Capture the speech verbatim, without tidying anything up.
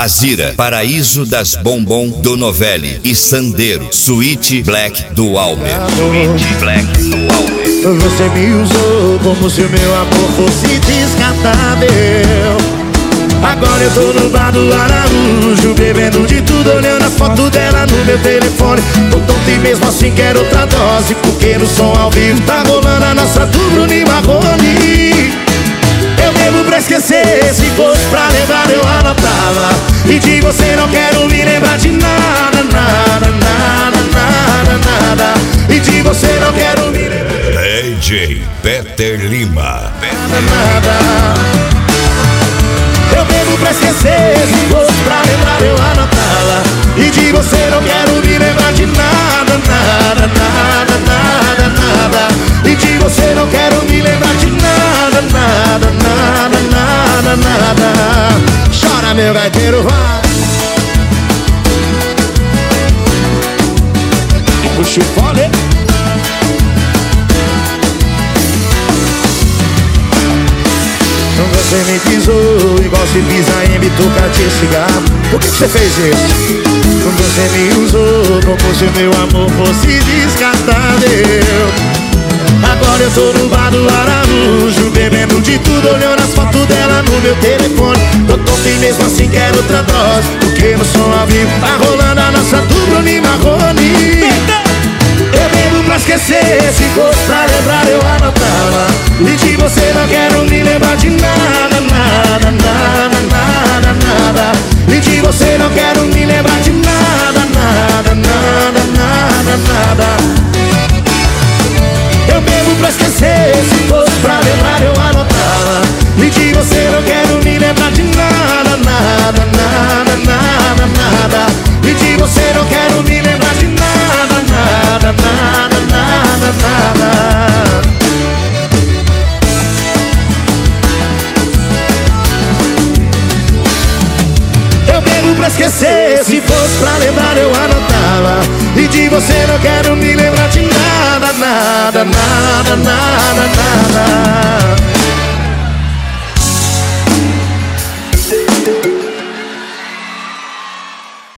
Azira, Paraíso das Bombom do Novelli e Sandero, Suíte Black do Almer. Suíte Black do Almer. Você me usou como se o meu amor fosse descartável. Agora eu tô no bar do Araújo, bebendo de tudo, olhando a foto dela no meu telefone. Tô tonto e mesmo assim quero outra dose, porque no som ao vivo tá rolando a nossa do Bruno e Marrone. Eu bebo pra esquecer, se fosse pra lembrar eu anotava. E de você não quero me lembrar de nada, nada, nada, nada, nada. E de você não quero me lembrar D J Peter Lima. nada, nada. Eu bebo pra esquecer, se fosse pra lembrar eu anotava. E de você não quero me lembrar de nada, nada, nada, nada, nada. E de você não quero me lembrar de nada, nada, nada, nada, nada. Chora meu gaiteiro, vai. Puxa o fone. Você me pisou igual se pisa em bituca de cigarro. Por que que você fez isso? Você me usou como se meu amor fosse descartável. Agora eu tô no bar do Araújo, bebendo de tudo, olhando as fotos dela no meu telefone. Tô tonto e mesmo assim quero outra dose, porque no som ao vivo tá rolando a nossa do Bruno e Marrone. Eu bebo pra esquecer, se fosse pra lembrar eu anotava. E de você não quero me lembrar de nada, nada, nada, nada, nada. E de você não quero me lembrar de nada, nada, nada, nada, nada. Eu bebo pra esquecer, se fosse pra lembrar eu anotava. E de você não quero me lembrar de nada, nada, nada, nada, nada. E de você não quero me lembrar de nada, nada, nada, nada, nada. Eu bebo pra esquecer, se fosse pra lembrar eu anotava. E de você não quero me lembrar de nada, nada, nada, nada.